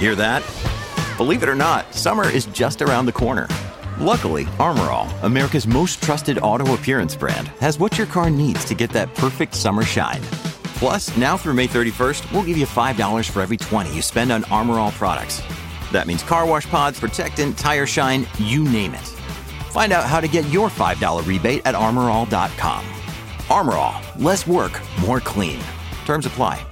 Hear that? Believe it or not, summer is just around the corner. Luckily, Armor All, America's most trusted auto appearance brand, has what your car needs to get that perfect summer shine. Plus, now through May 31st, we'll give you $5 for every $20 you spend on Armor All products. That means car wash pods, protectant, tire shine, you name it. Find out how to get your $5 rebate at armorall.com. Armor All, less work, more clean. Terms apply.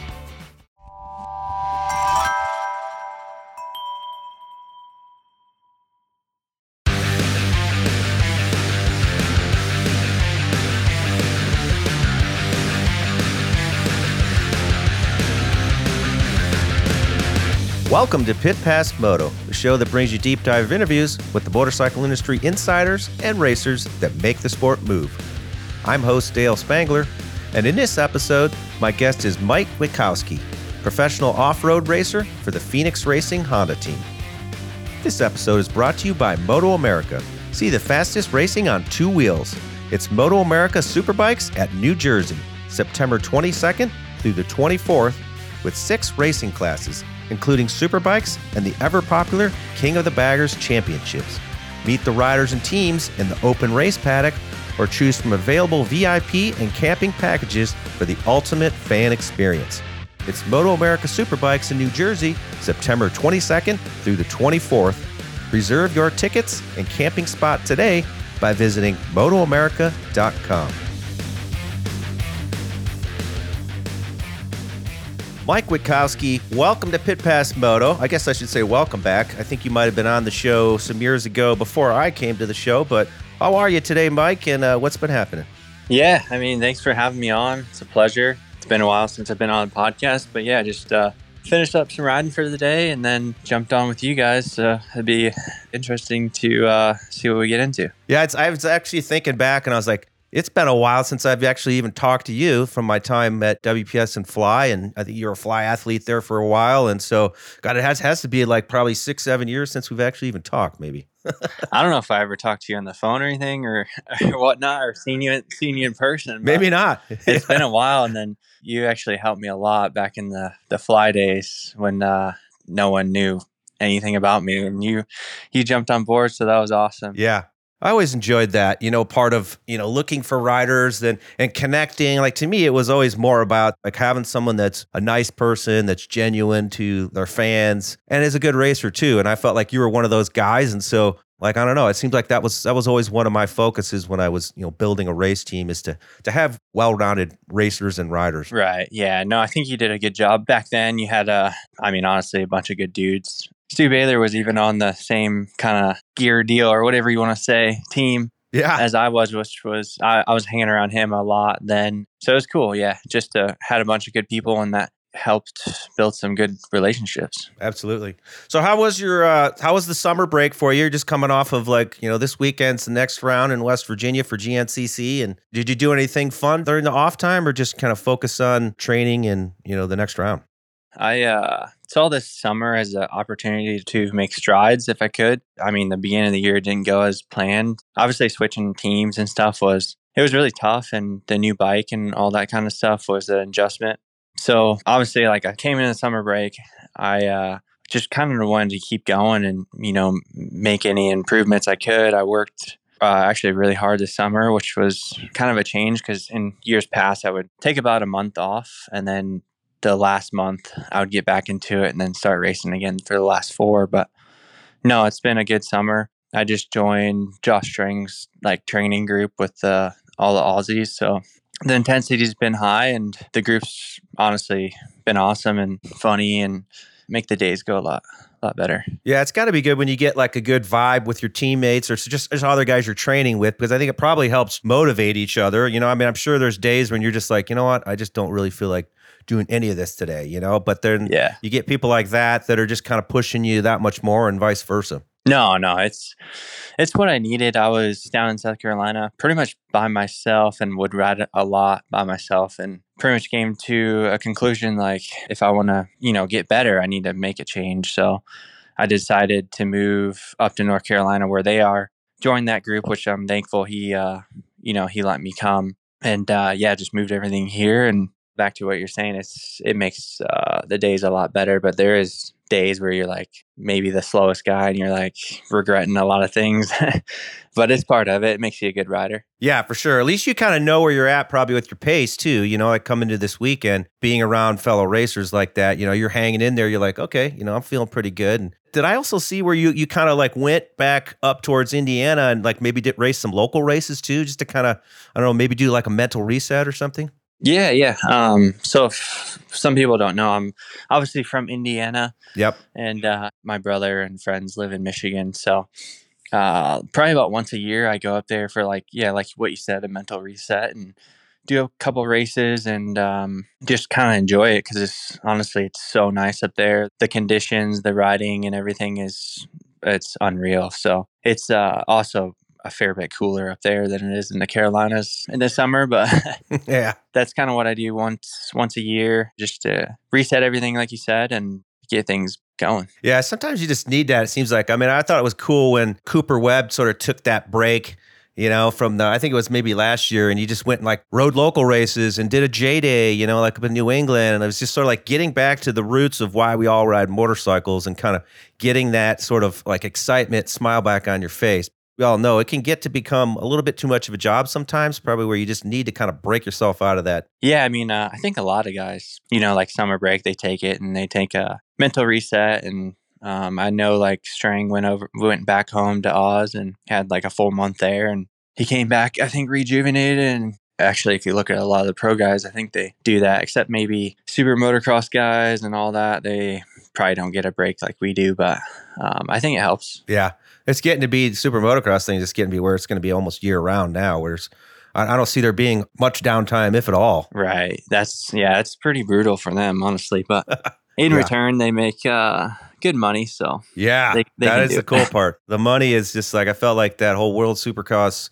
Welcome to Pit Pass Moto, the show that brings you deep dive interviews with the motorcycle industry insiders and racers that make the sport move. I'm host Dale Spangler, and in this episode, my guest is Mike Witkowski, professional off-road racer for the Phoenix Racing Honda team. This episode is brought to you by Moto America. See the fastest racing on two wheels. It's Moto America Superbikes at New Jersey, September 22nd through the 24th, with 6 racing classes, including Superbikes and the ever-popular King of the Baggers Championships. Meet the riders and teams in the open race paddock or choose from available VIP and camping packages for the ultimate fan experience. It's Moto America Superbikes in New Jersey, September 22nd through the 24th. Reserve your tickets and camping spot today by visiting motoamerica.com. Mike Witkowski, welcome to Pit Pass Moto. I guess I should say welcome back. I think you might have been on the show some years ago before I came to the show, but how are you today, Mike, and what's been happening? Yeah, thanks for having me on. It's a pleasure. It's been a while since I've been on a podcast, but yeah, just finished up some riding for the day and then jumped on with you guys. It'd be interesting to see what we get into. Yeah, I was actually thinking back, and I was like, it's been a while since I've actually even talked to you from my time at WPS and Fly, and I think you were a Fly athlete there for a while, and so, God, it has to be like probably 6-7 years since we've actually even talked, maybe. I don't know if I ever talked to you on the phone or anything or whatnot, or seen you in person. Maybe not. It's been a while, and then you actually helped me a lot back in the Fly days when no one knew anything about me, and you jumped on board, so that was awesome. Yeah. I always enjoyed that, part of, looking for riders and connecting. Like, to me, it was always more about like having someone that's a nice person, that's genuine to their fans, and is a good racer too. And I felt like you were one of those guys. And so, like, I don't know, it seems like that was always one of my focuses when I was, building a race team, is to have well-rounded racers and riders. Right. Yeah. No, I think you did a good job back then. You had honestly, a bunch of good dudes. Stu Baylor was even on the same kind of gear deal, or whatever you want to say, team, as I was, which was, I was hanging around him a lot then. So it was cool. Yeah. Just had a bunch of good people, and that helped build some good relationships. Absolutely. So how was the summer break for you? You're just coming off of this weekend's the next round in West Virginia for GNCC. And did you do anything fun during the off time, or just kind of focus on training and, the next round? I saw this summer as an opportunity to make strides if I could. The beginning of the year didn't go as planned. Obviously, switching teams and stuff was really tough, and the new bike and all that kind of stuff was an adjustment. So obviously, I came in the summer break, I just kind of wanted to keep going and, make any improvements I could. I worked actually really hard this summer, which was kind of a change, because in years past, I would take about a month off, and then the last month I would get back into it and then start racing again for the last 4. But no, it's been a good summer. I just joined Josh String's training group with all the Aussies. So the intensity's been high, and the group's honestly been awesome and funny, and make the days go a lot better. Yeah, it's got to be good when you get a good vibe with your teammates, or just other guys you're training with, because I think it probably helps motivate each other. I'm sure there's days when you're just like, you know what, I just don't really feel like doing any of this today, but then you get people like that are just kind of pushing you that much more, and vice versa. No, it's what I needed. I was down in South Carolina pretty much by myself, and would ride a lot by myself, and pretty much came to a conclusion, if I want to, get better, I need to make a change. So I decided to move up to North Carolina, where they are, join that group, which I'm thankful he let me come, and just moved everything here. And back to what you're saying, it makes the days a lot better, but there is days where you're like maybe the slowest guy and you're like regretting a lot of things, but it's part of it. It makes you a good rider. Yeah, for sure. At least you kind of know where you're at probably with your pace too. Like coming to this weekend, being around fellow racers like that, you're hanging in there. You're like, okay, I'm feeling pretty good. And did I also see where you kind of like went back up towards Indiana and like maybe did race some local races too, just to kind of, I don't know, maybe do like a mental reset or something? Yeah. So if some people don't know, I'm obviously from Indiana. Yep. And my brother and friends live in Michigan. So probably about once a year, I go up there for like what you said, a mental reset, and do a couple races and just kind of enjoy it because it's so nice up there. The conditions, the riding, and everything it's unreal. So it's also a fair bit cooler up there than it is in the Carolinas in the summer, but yeah, that's kind of what I do once a year, just to reset everything, like you said, and get things going. Yeah, sometimes you just need that. It seems like, I thought it was cool when Cooper Webb sort of took that break, from I think it was maybe last year, and you just went and like rode local races and did a J Day, like up in New England. And it was just sort of like getting back to the roots of why we all ride motorcycles and kind of getting that sort of like excitement, smile back on your face. We all know it can get to become a little bit too much of a job sometimes, probably where you just need to kind of break yourself out of that. Yeah, I think a lot of guys, like summer break, they take it and they take a mental reset. And I know like Strang went back home to Oz and had like a full month there, and he came back, I think, rejuvenated. And actually, if you look at a lot of the pro guys, I think they do that, except maybe super motocross guys and all that. They probably don't get a break like we do, but I think it helps. Yeah. It's getting to be super motocross thing. It's getting to be where it's going to be almost year round now. Whereas I don't see there being much downtime, if at all. Right. It's pretty brutal for them, honestly. But in return, they make good money. So yeah, that is the cool part. The money is just like, I felt like that whole World super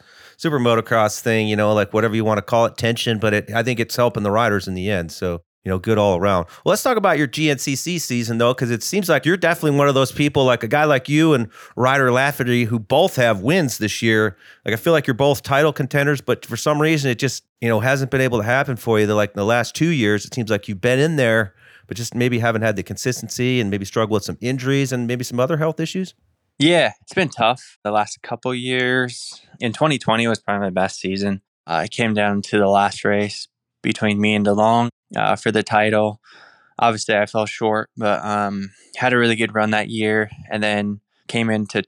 motocross thing, like whatever you want to call it, tension. But I think it's helping the riders in the end. So good all around. Well, let's talk about your GNCC season, though, because it seems like you're definitely one of those people, like a guy like you and Ryder Lafferty, who both have wins this year. Like, I feel like you're both title contenders, but for some reason, it just, hasn't been able to happen for you. Like in the last 2 years, it seems like you've been in there, but just maybe haven't had the consistency and maybe struggled with some injuries and maybe some other health issues. Yeah, it's been tough the last couple years. In 2020 was probably my best season. It came down to the last race between me and DeLong for the title. Obviously, I fell short, but had a really good run that year. And then came into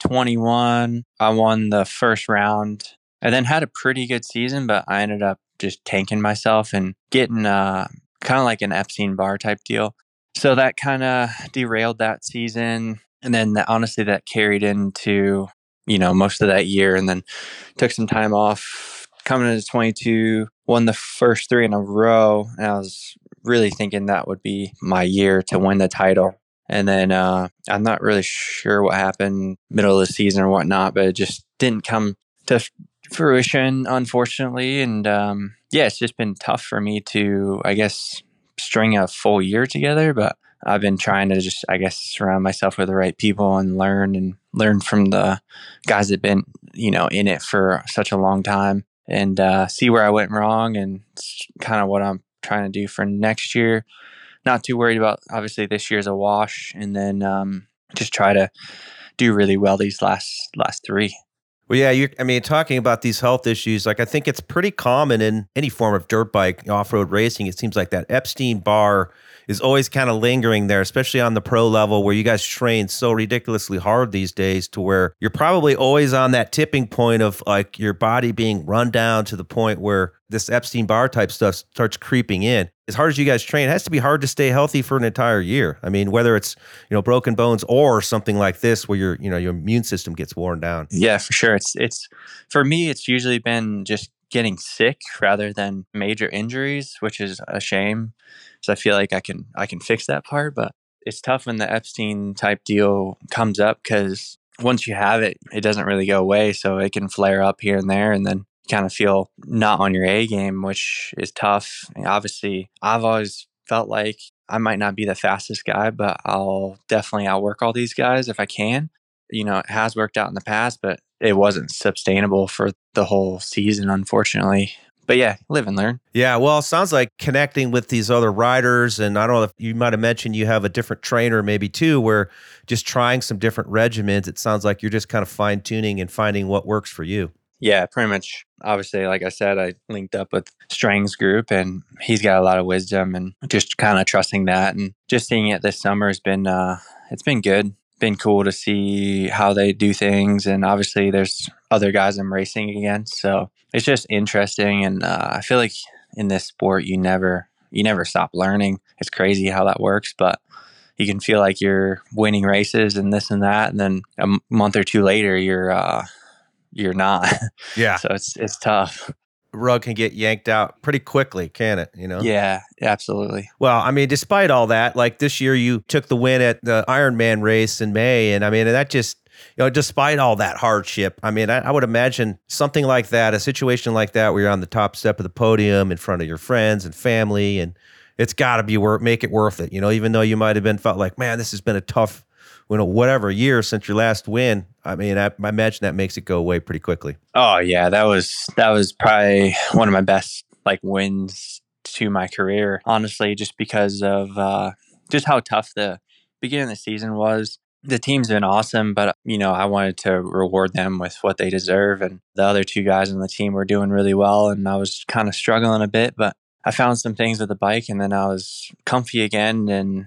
21. I won the first round and then had a pretty good season, but I ended up just tanking myself and getting kind of like an Epstein-Barr type deal. So that kind of derailed that season. And then honestly, that carried into, most of that year, and then took some time off coming into 22, won the first 3 in a row. And I was really thinking that would be my year to win the title. And then I'm not really sure what happened middle of the season or whatnot, but it just didn't come to fruition, unfortunately. And it's just been tough for me to, I guess, string a full year together. But I've been trying to just, I guess, surround myself with the right people and learn from the guys that have been, in it for such a long time, and see where I went wrong. And it's kind of what I'm trying to do for next year. Not too worried about, obviously, this year's a wash, and then just try to do really well these last 3. Well, yeah, talking about these health issues, like I think it's pretty common in any form of dirt bike off-road racing. It seems like that Epstein-Barr is always kind of lingering there, especially on the pro level where you guys train so ridiculously hard these days, to where you're probably always on that tipping point of like your body being run down to the point where this Epstein-Barr type stuff starts creeping in. As hard as you guys train, it has to be hard to stay healthy for an entire year. Whether it's, broken bones or something like this where your immune system gets worn down. Yeah, for sure. It's for me, it's usually been just getting sick rather than major injuries, which is a shame. So I feel like I can fix that part, but it's tough when the Epstein type deal comes up, because once you have it, it doesn't really go away. So it can flare up here and there, and then kind of feel not on your A game, which is tough. And obviously, I've always felt like I might not be the fastest guy, but I'll definitely outwork all these guys if I can. It has worked out in the past, but it wasn't sustainable for the whole season, unfortunately. But yeah, live and learn. Yeah, well, it sounds like connecting with these other riders, and I don't know if you might have mentioned you have a different trainer maybe too, where just trying some different regimens, it sounds like you're just kind of fine-tuning and finding what works for you. Yeah, pretty much. Obviously, like I said, I linked up with Strang's group, and he's got a lot of wisdom, and just kind of trusting that, and just seeing it this summer has been it's been good. Been cool to see how they do things, and obviously there's other guys I'm racing against, so it's just interesting. And I feel like in this sport, you never stop learning. It's crazy how that works, but you can feel like you're winning races and this and that, and then a month or two later, you're not. Yeah. So it's tough. Rug can get yanked out pretty quickly, can it? You know? Yeah, absolutely. Well, I mean, despite all that, like this year you took the win at the Ironman race in May. And I mean, that just, despite all that hardship, I mean, I would imagine something like that, a situation like that where you're on the top step of the podium in front of your friends and family, and it's got to be make it worth it, even though you might have felt like, man, this has been a tough, whatever year since your last win. I mean, I imagine that makes it go away pretty quickly. Oh yeah, that was probably one of my best wins to my career, honestly, just because of just how tough the beginning of the season was. The team's been awesome, but I wanted to reward them with what they deserve, and the other two guys on the team were doing really well, and I was kind of struggling a bit, but I found some things with the bike, and then I was comfy again, and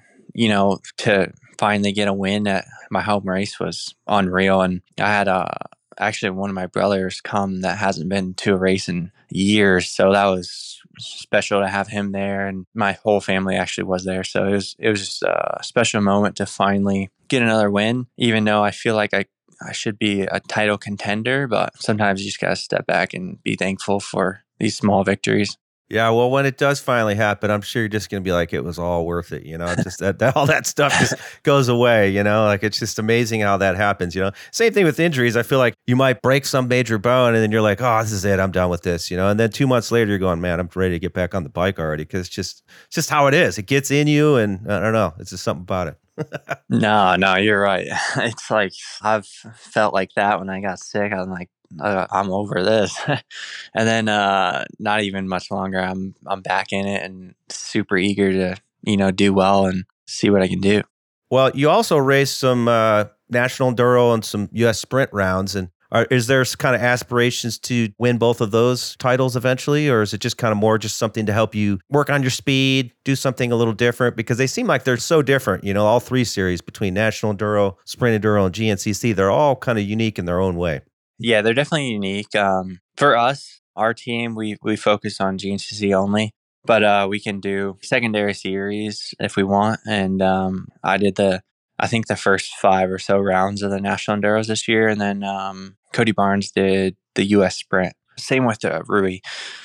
to finally get a win at my home race was unreal. And I had actually one of my brothers come that hasn't been to a race in years, so that was special to have him there, and my whole family actually was there, so it was just a special moment to finally get another win, even though I feel like I should be a title contender, but sometimes you just gotta step back and be thankful for these small victories. Yeah, well, when it does finally happen, I'm sure you're just going to be like, it was all worth it. Just that all that stuff just goes away, like it's just amazing how that happens, Same thing with injuries. I feel like you might break some major bone and then you're like, oh, this is it. I'm done with this, And then 2 months later, you're going, man, I'm ready to get back on the bike already, because it's just how it is. It gets in you, and I don't know. It's just something about it. No, you're right. It's like I've felt like that when I got sick. I'm like, I'm over this. And then not even much longer, I'm back in it and super eager to do well and see what I can do. Well, you also raced some national enduro and some U.S. sprint rounds, and is there kind of aspirations to win both of those titles eventually, or is it just kind of more just something to help you work on your speed, do something a little different? Because they seem like they're so different, all three series between national enduro, sprint enduro, and GNCC, they're all kind of unique in their own way. Yeah, they're definitely unique. For us, our team, we focus on GNCC only, but we can do secondary series if we want. And I did I think the first 5 or so rounds of the national enduros this year, and then Cody Barnes did the U.S. sprint. Same with Rui.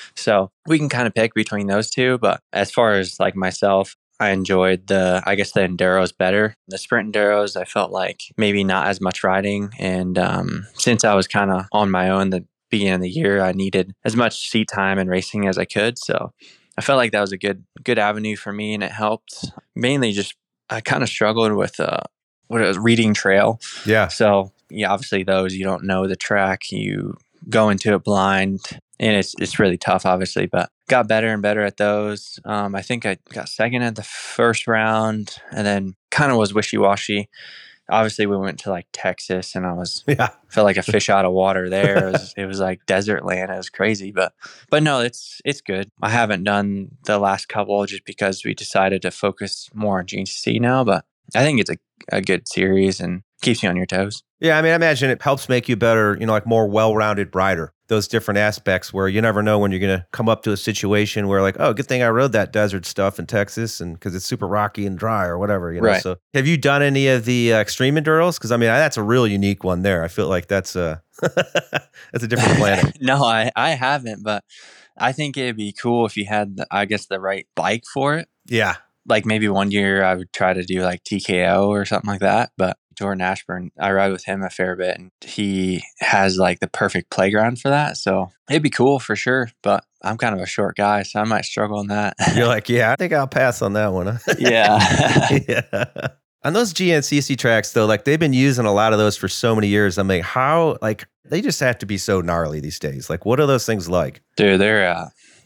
So we can kind of pick between those two. But as far as myself, I enjoyed the enduros better. The sprint enduros, I felt like maybe not as much riding. And since I was kind of on my own the beginning of the year, I needed as much seat time and racing as I could. So I felt like that was a good avenue for me, and it helped. Mainly just I kind of struggled with what it was, reading trail. Yeah. So yeah, obviously those, you don't know the track, you go into it blind, and it's really tough, obviously, but got better and better at those. I think I got second at the first round, and then kind of was wishy-washy. Obviously, we went to Texas, and I felt like a fish out of water there. It was like desert land. It was crazy, but no, it's good. I haven't done the last couple just because we decided to focus more on GNCC now, but I think it's a good series and keeps you on your toes. Yeah, I mean, I imagine it helps make you better, more well-rounded rider. Those different aspects where you never know when you're going to come up to a situation where oh, good thing I rode that desert stuff in Texas, and because it's super rocky and dry or whatever, Right. So have you done any of the extreme enduros? Because I mean, that's a real unique one there. I feel like that's a different planet. No, I haven't, but I think it'd be cool if you had, the right bike for it. Yeah. Maybe one year I would try to do TKO or something like that. But Jordan Ashburn, I ride with him a fair bit, and he has the perfect playground for that. So it'd be cool for sure. But I'm kind of a short guy, so I might struggle in that. You're like, yeah, I think I'll pass on that one. Huh? Yeah. Yeah. On those GNCC tracks, though, they've been using a lot of those for so many years. I'm like, how, they just have to be so gnarly these days. What are those things like? Dude, they're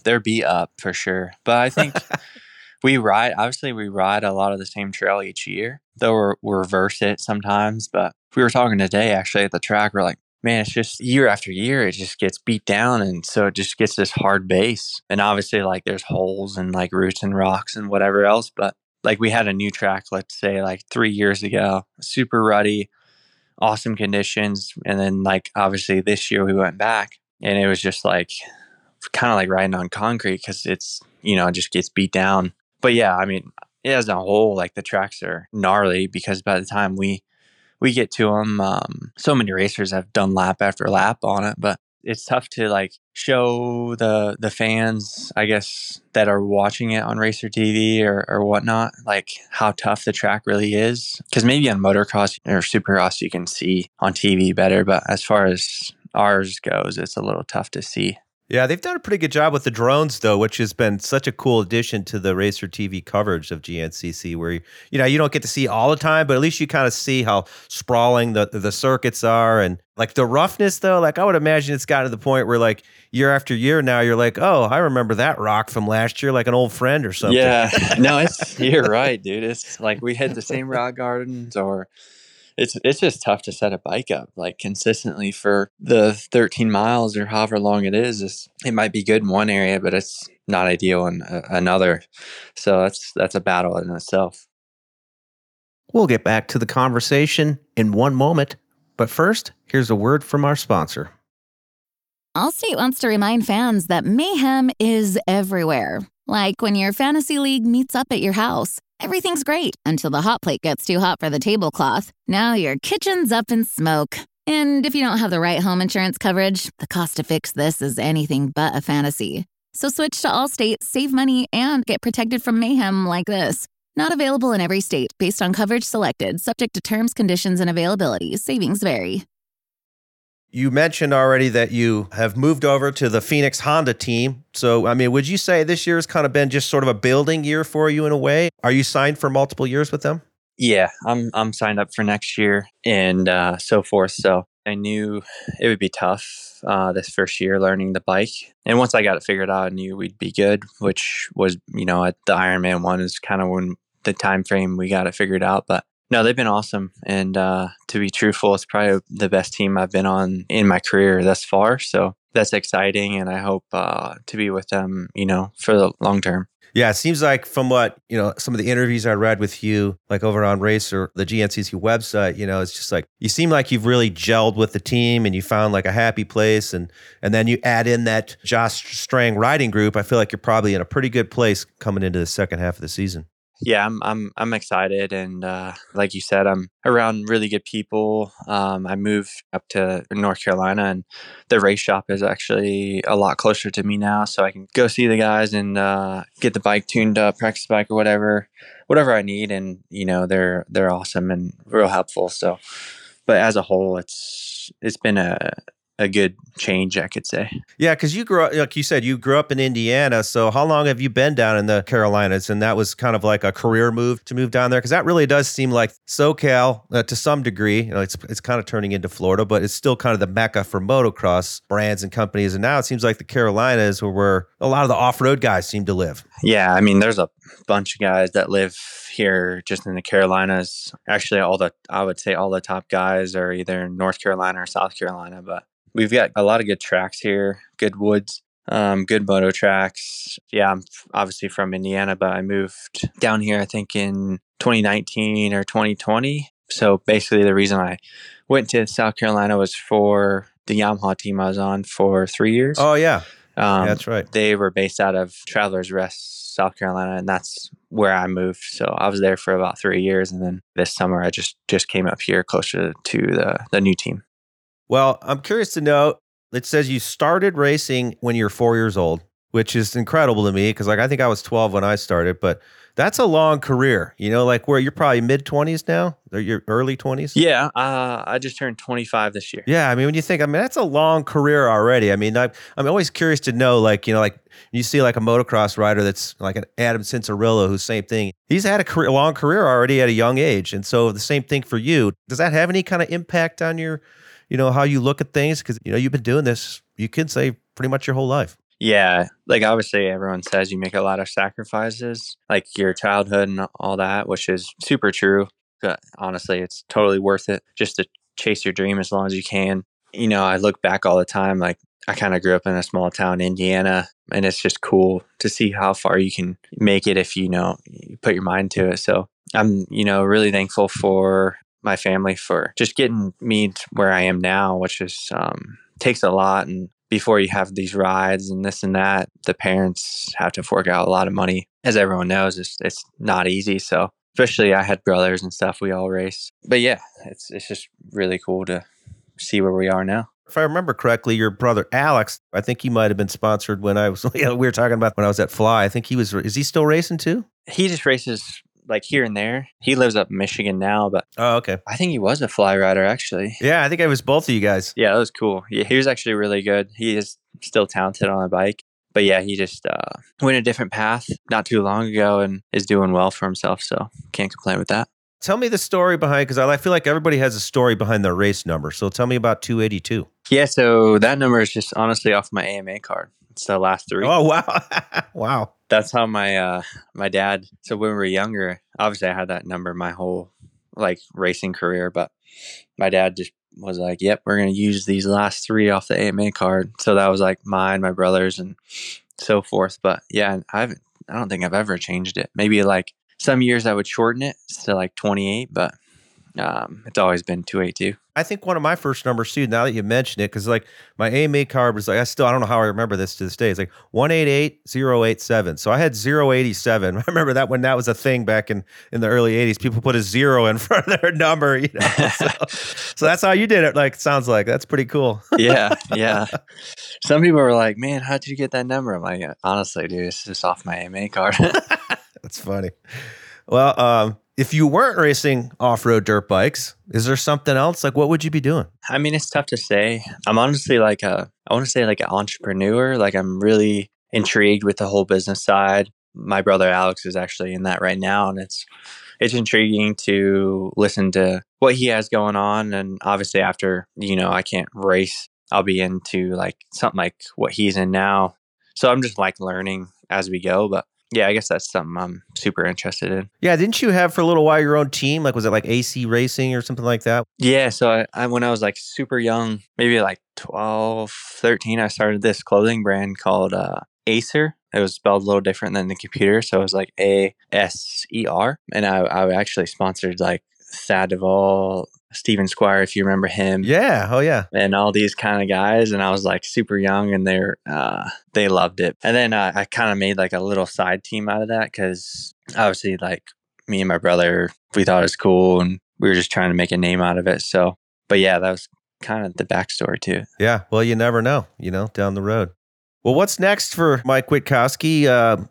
they're beat up for sure. But I think we ride a lot of the same trail each year, though we reverse it sometimes. But we were talking today actually at the track. We're like, man, it's just year after year, it just gets beat down. And so it just gets this hard base. And obviously, like, there's holes and like roots and rocks and whatever else. But like, we had a new track, let's say like 3 years ago, super ruddy, awesome conditions. And then like, obviously this year we went back and it was just like kind of like riding on concrete because it's, it just gets beat down. But yeah, I mean, as a whole, like the tracks are gnarly because by the time we get to them, so many racers have done lap after lap on it, but it's tough to like show the fans, I guess, that are watching it on Racer TV or whatnot, like how tough the track really is. Because maybe on motocross or supercross you can see on TV better, but as far as ours goes, it's a little tough to see. Yeah, they've done a pretty good job with the drones, though, which has been such a cool addition to the Racer TV coverage of GNCC, where you don't get to see all the time, but at least you kind of see how sprawling the circuits are, and like the roughness, though. Like I would imagine it's gotten to the point where like year after year now, you're like, oh, I remember that rock from last year, like an old friend or something. Yeah, no, you're right, dude. It's like we hit the same rock gardens or. It's just tough to set a bike up like consistently for the 13 miles or however long it is. It might be good in one area, but it's not ideal in another. So that's a battle in itself. We'll get back to the conversation in one moment, but first, here's a word from our sponsor. Allstate wants to remind fans that mayhem is everywhere. Like when your fantasy league meets up at your house. Everything's great until the hot plate gets too hot for the tablecloth. Now your kitchen's up in smoke. And if you don't have the right home insurance coverage, the cost to fix this is anything but a fantasy. So switch to Allstate, save money, and get protected from mayhem like this. Not available in every state based on coverage selected, subject to terms, conditions, and availability. Savings vary. You mentioned already that you have moved over to the Phoenix Honda team. So, I mean, would you say this year has kind of been just sort of a building year for you in a way? Are you signed for multiple years with them? Yeah, I'm signed up for next year and so forth. So I knew it would be tough this first year learning the bike. And once I got it figured out, I knew we'd be good, which was, at the Ironman one is kind of when the time frame we got it figured out. But no, they've been awesome. And to be truthful, it's probably the best team I've been on in my career thus far. So that's exciting. And I hope to be with them, for the long term. Yeah, it seems like from what, some of the interviews I read with you, like over on Racer, the GNCC website, it's just like, you seem like you've really gelled with the team and you found like a happy place. And then you add in that Josh Strang riding group. I feel like you're probably in a pretty good place coming into the second half of the season. Yeah, I'm excited, and like you said, I'm around really good people. I moved up to North Carolina, and the race shop is actually a lot closer to me now, so I can go see the guys and get the bike tuned up, practice bike or whatever I need, and they're awesome and real helpful. So, but as a whole, it's been a good change, I could say. Yeah, because you grew up, like you said, you grew up in Indiana. So how long have you been down in the Carolinas? And that was kind of like a career move to move down there? Because that really does seem like SoCal to some degree. It's kind of turning into Florida, but it's still kind of the mecca for motocross brands and companies. And now it seems like the Carolinas are where a lot of the off-road guys seem to live. Yeah, I mean, there's a bunch of guys that live here just in the Carolinas. Actually, I would say all the top guys are either in North Carolina or South Carolina, but we've got a lot of good tracks here, good woods, good moto tracks. Yeah, I'm obviously from Indiana, but I moved down here, I think, in 2019 or 2020. So basically the reason I went to South Carolina was for the Yamaha team I was on for 3 years. Oh, yeah. That's right. They were based out of Travelers Rest, South Carolina, and that's where I moved. So I was there for about 3 years. And then this summer, I just came up here closer to the new team. Well, I'm curious to know, it says you started racing when you're 4 years old, which is incredible to me because I think I was 12 when I started, but that's a long career, like where you're probably mid-20s now, or your early 20s? Yeah, I just turned 25 this year. Yeah, I mean, when you think, that's a long career already. I mean, I'm always curious to know, like you see like a motocross rider that's like an Adam Cincerillo, who's same thing. He's had a long career already at a young age. And so the same thing for you. Does that have any kind of impact on your how you look at things? Because, you've been doing this, you could say pretty much your whole life. Yeah, like obviously everyone says you make a lot of sacrifices, like your childhood and all that, which is super true. But honestly, it's totally worth it just to chase your dream as long as you can. I look back all the time, like I kind of grew up in a small town, Indiana, and it's just cool to see how far you can make it if you put your mind to it. So I'm, really thankful for my family for just getting me to where I am now, which is takes a lot. And before you have these rides and this and that, the parents have to fork out a lot of money. As everyone knows, it's not easy. So especially I had brothers and stuff, we all race. But yeah, it's just really cool to see where we are now. If I remember correctly, your brother Alex, I think he might have been sponsored when I was, we were talking about when I was at Fly. I think is he still racing too? He just races like here and there. He lives up in Michigan now, but oh, okay. I think he was a Fly rider actually. Yeah, I think it was both of you guys. Yeah, that was cool. Yeah, he was actually really good. He is still talented on a bike. But yeah, he just went a different path not too long ago and is doing well for himself. So can't complain with that. Tell me the story behind, because I feel like everybody has a story behind their race number. So tell me about 282. Yeah, so that number is just honestly off my AMA card. It's the last 3. Oh, wow. Wow. That's how my dad, so when we were younger, obviously I had that number my whole like racing career, but my dad just was like, yep, we're going to use these last 3 off the AMA card. So that was like mine, my brother's, and so forth. But yeah, I don't think I've ever changed it. Maybe like some years I would shorten it to like 28, but it's always been 282. I think one of my first numbers too, now that you mention it, because like my AMA card was like, I don't know how I remember this to this day. It's like 188087. So I had 087. I remember that when that was a thing back in the early 80s, people put a 0 in front of their number, So that's how you did it. Like, sounds like that's pretty cool. Yeah. Some people were like, man, how did you get that number? I'm like, honestly, dude, it's just off my AMA card. That's funny. Well, if you weren't racing off-road dirt bikes, is there something else? Like, what would you be doing? I mean, it's tough to say. I'm honestly I want to say like an entrepreneur. Like I'm really intrigued with the whole business side. My brother Alex is actually in that right now. And it's intriguing to listen to what he has going on. And obviously after, I can't race, I'll be into like something like what he's in now. So I'm just like learning as we go. But yeah, I guess that's something I'm super interested in. Yeah, didn't you have for a little while your own team? Like, was it like AC Racing or something like that? Yeah, so I when I was like super young, maybe like 12, 13, I started this clothing brand called Acer. It was spelled a little different than the computer, so it was like ASER. And I actually sponsored like Thad Duvall, Steven Squire, if you remember him. Yeah. Oh, yeah. And all these kind of guys. And I was like super young and they loved it. And then I kind of made like a little side team out of that because obviously like me and my brother, we thought it was cool and we were just trying to make a name out of it. So, but yeah, that was kind of the backstory too. Yeah. Well, you never know, down the road. Well, what's next for Mike Witkowski?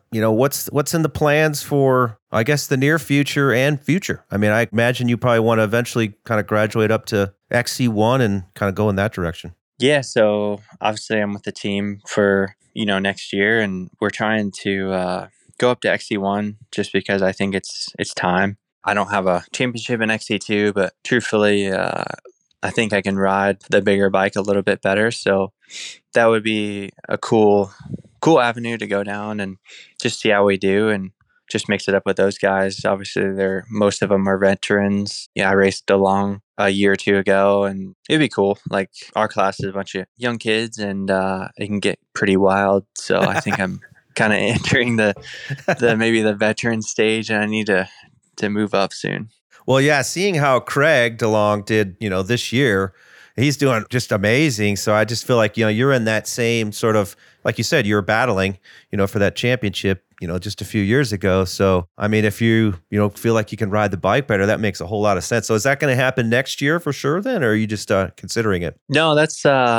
What's in the plans for, I guess, the near future and future? I mean, I imagine you probably want to eventually kind of graduate up to XC1 and kind of go in that direction. Yeah, so obviously I'm with the team for, next year, and we're trying to go up to XC1 just because I think it's time. I don't have a championship in XC2, but truthfully, I think I can ride the bigger bike a little bit better. So that would be a cool avenue to go down and just see how we do and just mix it up with those guys. Obviously, most of them are veterans. Yeah, I raced along a year or two ago, and it'd be cool. Like our class is a bunch of young kids, and it can get pretty wild. So I think I'm kind of entering the maybe the veteran stage, and I need to move up soon. Well, yeah, seeing how Craig DeLong did, this year, he's doing just amazing. So I just feel like, you're in that same sort of, like you said, you were battling, for that championship, just a few years ago. So, I mean, if you, feel like you can ride the bike better, that makes a whole lot of sense. So is that going to happen next year for sure then, or are you just considering it? No, that's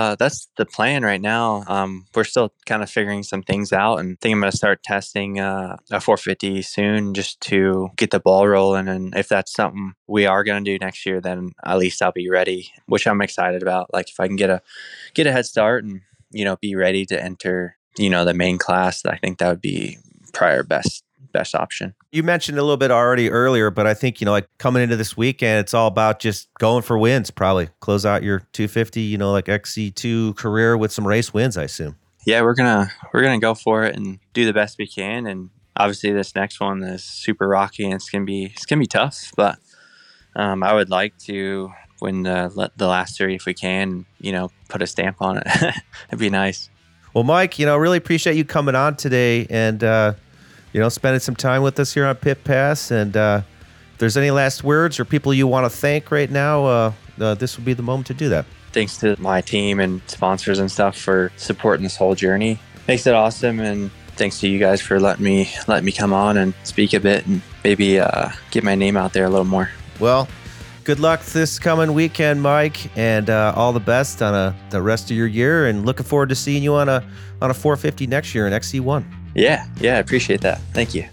the plan right now. We're still kind of figuring some things out, and I think I'm going to start testing a 450 soon just to get the ball rolling. And if that's something we are going to do next year, then at least I'll be ready, which I'm excited about. Like if I can get a head start and, be ready to enter, the main class, I think that would be probably our best option. You mentioned a little bit already earlier, but I think, like coming into this weekend, it's all about just going for wins, probably close out your 250, like XC2 career with some race wins, I assume. Yeah, we're gonna go for it and do the best we can. And obviously, this next one is super rocky and it's gonna be tough. But I would like to win the last three if we can. Put a stamp on it. It'd be nice. Well, Mike, really appreciate you coming on today and spending some time with us here on Pit Pass. And if there's any last words or people you want to thank right now, this would be the moment to do that. Thanks to my team and sponsors and stuff for supporting this whole journey. Makes it awesome, and thanks to you guys for letting me come on and speak a bit and maybe get my name out there a little more. Well, good luck this coming weekend, Mike, and all the best on the rest of your year. And looking forward to seeing you on a 450 next year in XC1. Yeah, I appreciate that. Thank you.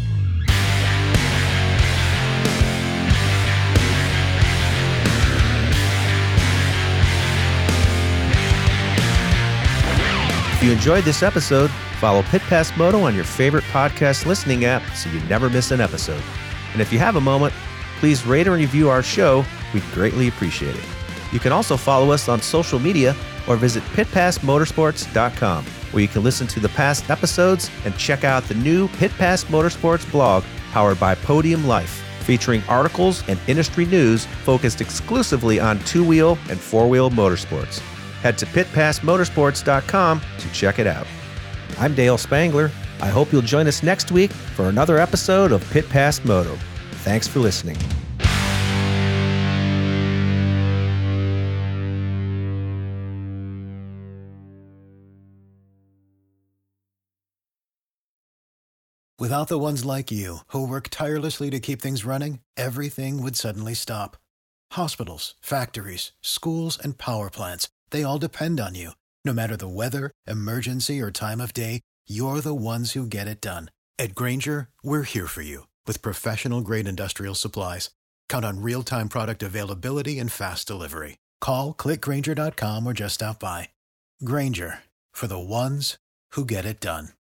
If you enjoyed this episode, follow Pit Pass Moto on your favorite podcast listening app so you never miss an episode. And if you have a moment, please rate and review our show. We'd greatly appreciate it. You can also follow us on social media or visit pitpassmotorsports.com, where you can listen to the past episodes and check out the new Pit Pass Motorsports blog powered by Podium Life, featuring articles and industry news focused exclusively on two-wheel and four-wheel motorsports. Head to pitpassmotorsports.com to check it out. I'm Dale Spangler. I hope you'll join us next week for another episode of Pit Pass Moto. Thanks for listening. Without the ones like you, who work tirelessly to keep things running, everything would suddenly stop. Hospitals, factories, schools, and power plants, they all depend on you. No matter the weather, emergency, or time of day, you're the ones who get it done. At Grainger, we're here for you with professional-grade industrial supplies. Count on real-time product availability and fast delivery. Call, click Grainger.com, or just stop by. Grainger, for the ones who get it done.